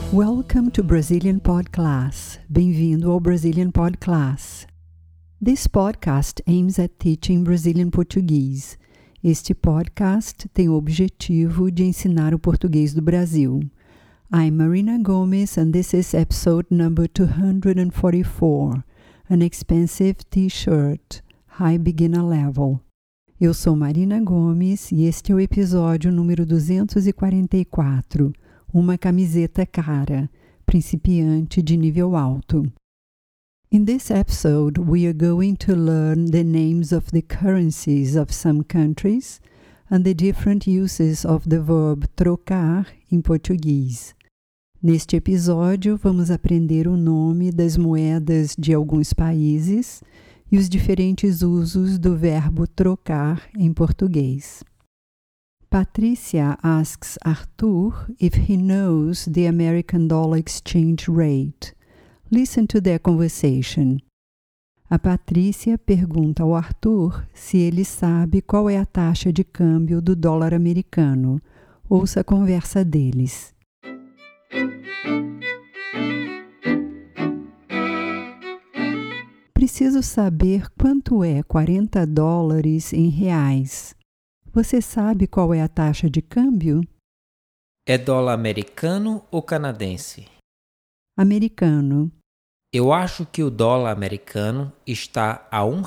Welcome to Brazilian Pod Class. Bem-vindo ao Brazilian Pod Class. This podcast aims at teaching Brazilian Portuguese. Este podcast tem o objetivo de ensinar o português do Brasil. I'm Marina Gomes and this is episode number 244, An Expensive T-Shirt, High Beginner Level. Eu sou Marina Gomes e este é o episódio número 244, Uma camiseta cara, principiante de nível alto. In this episode, we are going to learn the names of the currencies of some countries and the different uses of the verb trocar em português. Neste episódio, vamos aprender o nome das moedas de alguns países e os diferentes usos do verbo trocar em português. Patricia asks Arthur if he knows the American dollar exchange rate. Listen to their conversation. A Patrícia pergunta ao Arthur se ele sabe qual é a taxa de câmbio do dólar americano. Ouça a conversa deles. Preciso saber quanto é 40 dólares em reais. Você sabe qual é a taxa de câmbio? É dólar americano ou canadense? Americano. Eu acho que o dólar americano está a R$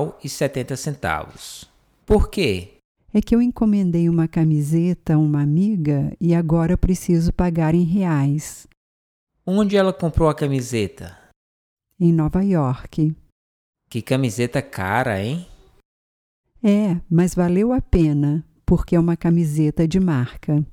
1,70. Por quê? É que eu encomendei uma camiseta a uma amiga e agora preciso pagar em reais. Onde ela comprou a camiseta? Em Nova York. Que camiseta cara, hein? É, mas valeu a pena, porque é uma camiseta de marca.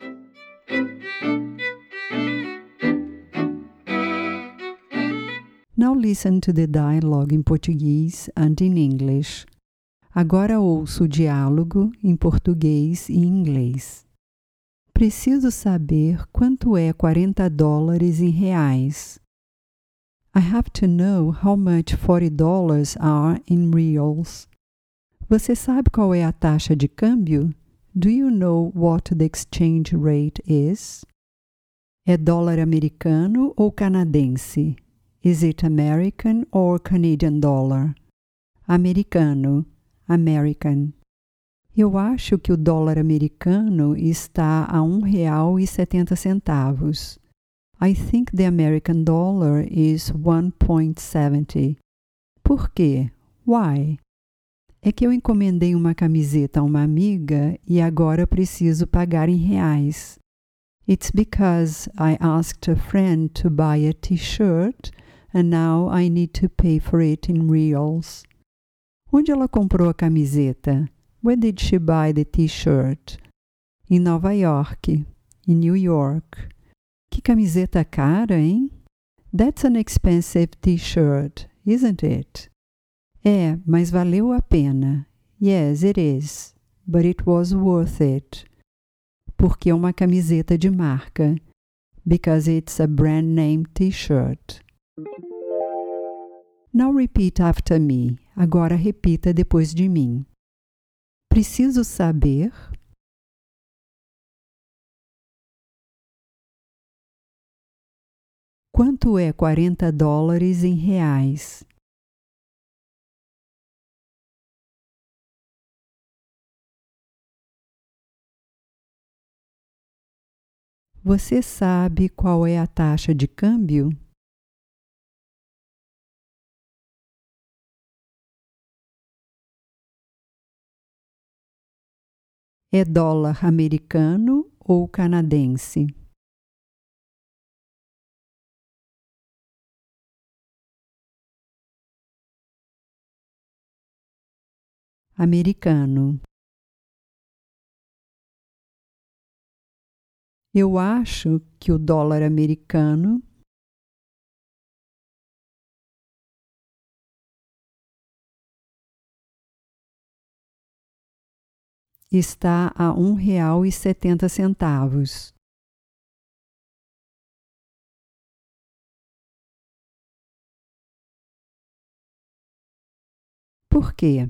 Now listen to the dialogue in Portuguese and in English. Agora ouço o diálogo em português e inglês. Preciso saber quanto é 40 dólares em reais. I have to know how much 40 dollars are in reals. Você sabe qual é a taxa de câmbio? Do you know what the exchange rate is? É dólar americano ou canadense? Is it American or Canadian dollar? Americano, American. Eu acho que o dólar americano está a R$ 1,70. I think the American dollar is 1.70. Por quê? Why? É que eu encomendei uma camiseta a uma amiga e agora preciso pagar em reais. It's because I asked a friend to buy a t-shirt and now I need to pay for it in reals. Onde ela comprou a camiseta? Where did she buy the t-shirt? Em Nova York, em New York. Que camiseta cara, hein? That's an expensive t-shirt, isn't it? É, mas valeu a pena. Yes, it is. But it was worth it. Porque é uma camiseta de marca. Because it's a brand name t-shirt. Now repeat after me. Agora repita depois de mim. Preciso saber quanto é 40 dólares em reais. Você sabe qual é a taxa de câmbio? É dólar americano ou canadense? Americano. Eu acho que o dólar americano está a R$ 1,70. Por quê?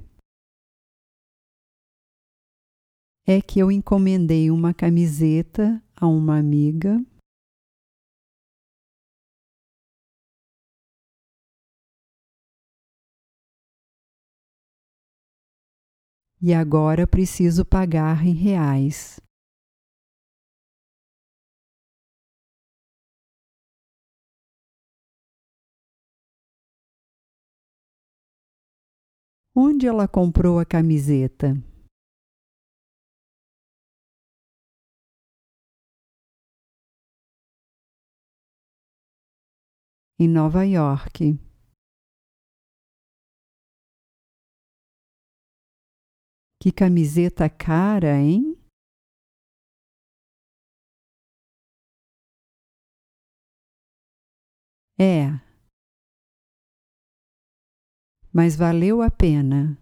É que eu encomendei uma camiseta a uma amiga e agora preciso pagar em reais. Onde ela comprou a camiseta? Em Nova York. Que camiseta cara, hein? É, mas valeu a pena.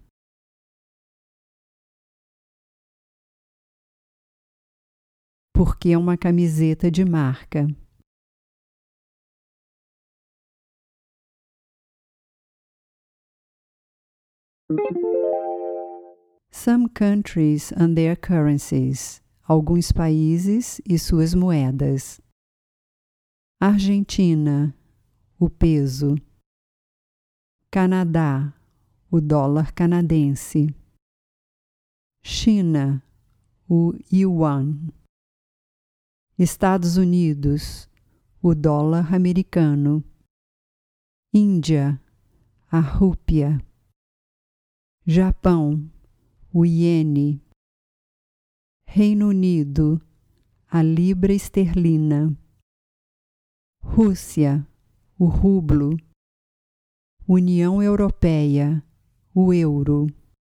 Porque é uma camiseta de marca. Some countries and their currencies. Alguns países e suas moedas. Argentina, o peso. Canadá, o dólar canadense. China, o yuan. Estados Unidos, o dólar americano. Índia, a rúpia. Japão, o iene. Reino Unido, a libra esterlina. Rússia, o rublo. União Europeia, o euro.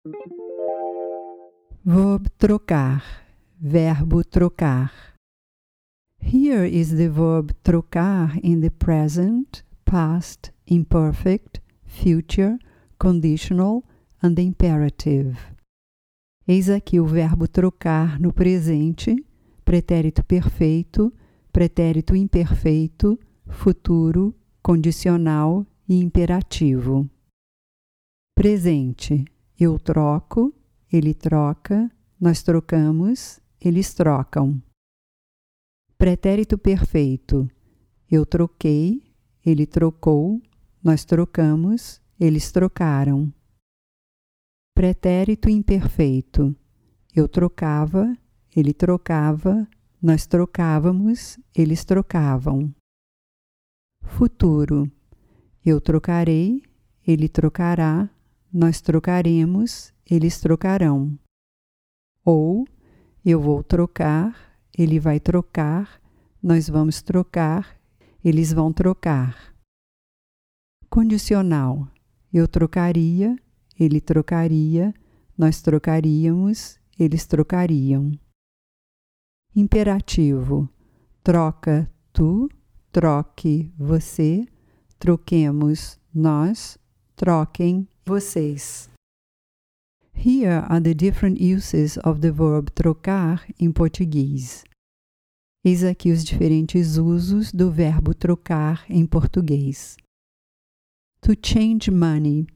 Verb trocar, verbo trocar. Here is the verb trocar in the present, past, imperfect, future, conditional and imperative. Eis aqui o verbo trocar no presente, pretérito perfeito, pretérito imperfeito, futuro, condicional e imperativo. Presente: eu troco, ele troca, nós trocamos, eles trocam. Pretérito perfeito: eu troquei, ele trocou, nós trocamos, eles trocaram. Pretérito imperfeito: eu trocava, ele trocava, nós trocávamos, eles trocavam. Futuro: eu trocarei, ele trocará, nós trocaremos, eles trocarão. Ou, eu vou trocar, ele vai trocar, nós vamos trocar, eles vão trocar. Condicional: eu trocaria, ele trocaria, nós trocaríamos, eles trocariam. Imperativo: troca tu, troque você, troquemos nós, troquem vocês. Here are the different uses of the verb trocar em português. Eis aqui os diferentes usos do verbo trocar em português. To change money.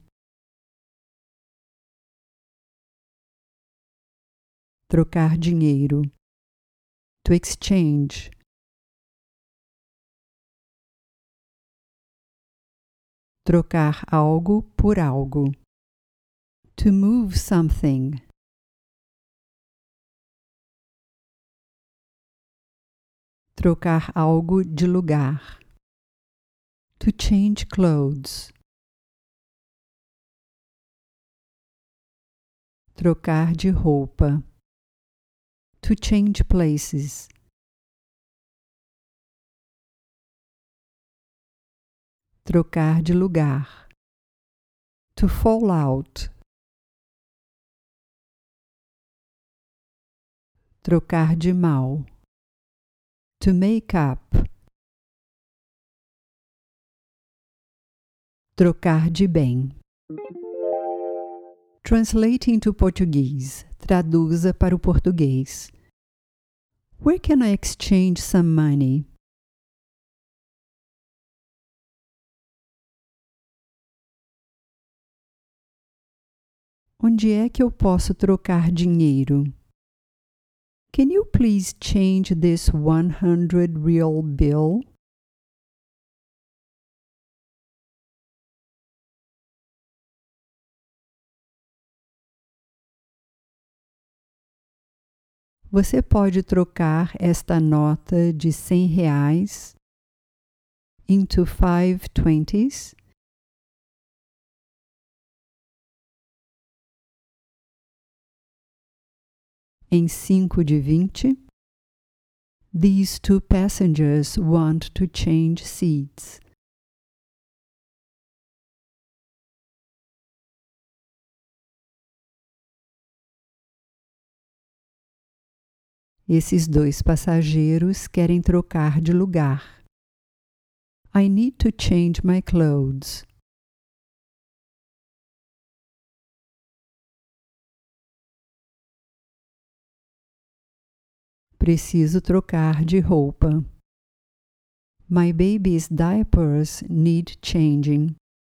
Trocar dinheiro. To exchange. Trocar algo por algo. To move something. Trocar algo de lugar. To change clothes. Trocar de roupa. To change places. Trocar de lugar. To fall out. Trocar de mal. To make up. Trocar de bem. Translate into Portuguese. Traduza para o português. Where can I exchange some money? Onde é que eu posso trocar dinheiro? Can you please change this 100 real bill? Você pode trocar esta nota de R$ 100 into 5 20s em 5 de 20. These two passengers want to change seats. Esses dois passageiros querem trocar de lugar. I need to change my clothes. Preciso trocar de roupa. My baby's diapers need changing.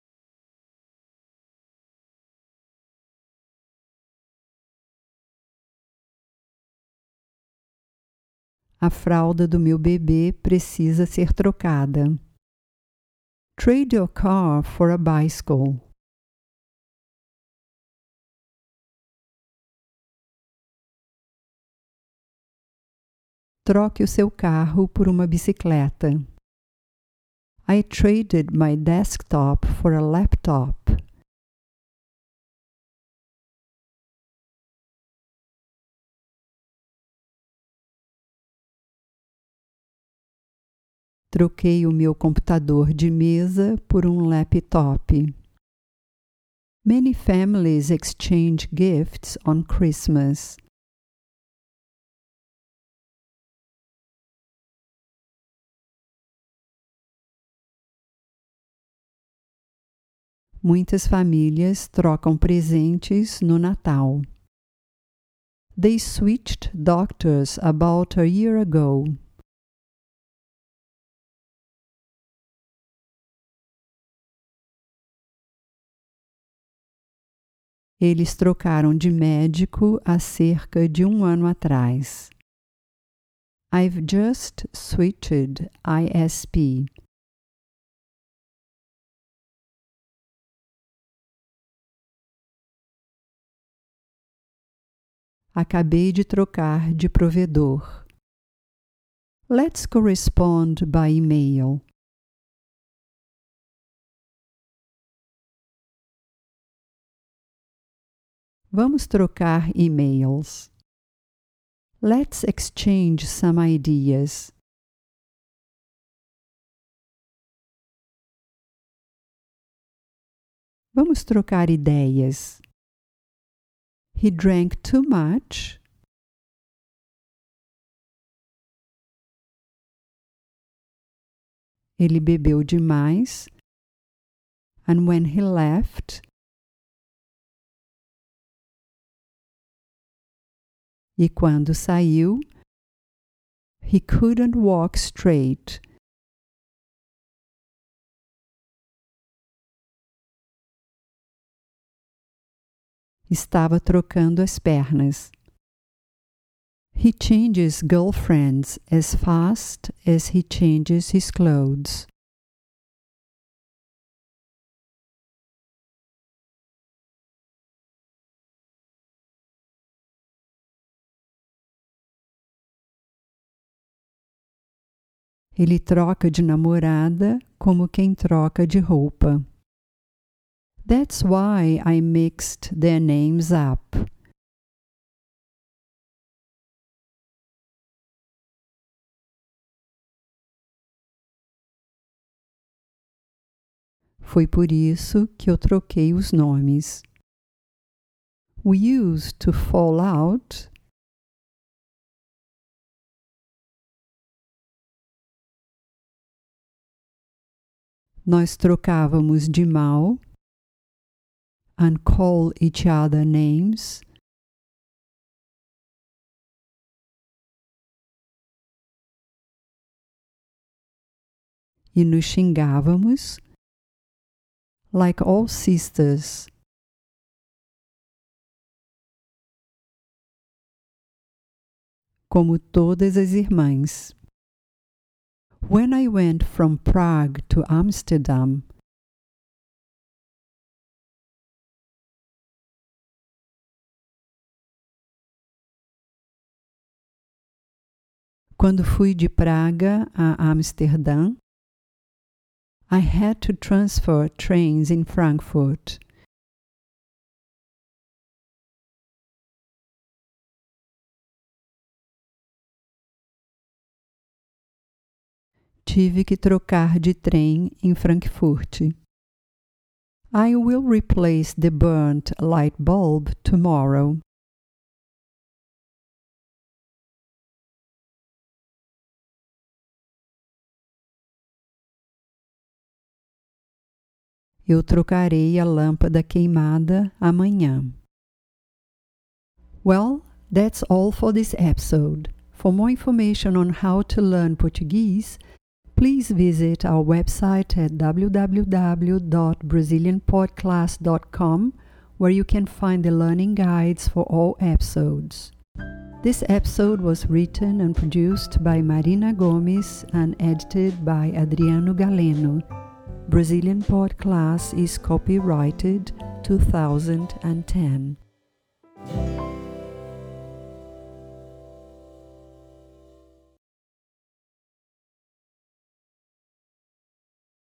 A fralda do meu bebê precisa ser trocada. Trade your car for a bicycle. Troque o seu carro por uma bicicleta. I traded my desktop for a laptop. Troquei o meu computador de mesa por um laptop. Many families exchange gifts on Christmas. Muitas famílias trocam presentes no Natal. They switched doctors about a year ago. Eles trocaram de médico há cerca de 1 ano atrás. I've just switched ISP. Acabei de trocar de provedor. Let's correspond by email. Vamos trocar e-mails. Let's exchange some ideas. Vamos trocar ideias. He drank too much. Ele bebeu demais. And when he left, e quando saiu, he couldn't walk straight. Estava trocando as pernas. He changes girlfriends as fast as he changes his clothes. Ele troca de namorada como quem troca de roupa. That's why I mixed their names up. Foi por isso que eu troquei os nomes. We used to fall out. Nós trocávamos de mal. And call each other names. E nos xingávamos. Like all sisters. Como todas as irmãs. When I went from Prague to Amsterdam, Quando fui de Praga a Amsterdã, I had to transfer trains in Frankfurt. Tive que trocar de trem em Frankfurt. I will replace the burnt light bulb tomorrow. Eu trocarei a lâmpada queimada amanhã. Well, that's all for this episode. For more information on how to learn Portuguese, please visit our website at www.brazilianpodclass.com, where you can find the learning guides for all episodes. This episode was written and produced by Marina Gomes and edited by Adriano Galeno. Brazilian Pod Class is copyrighted 2010.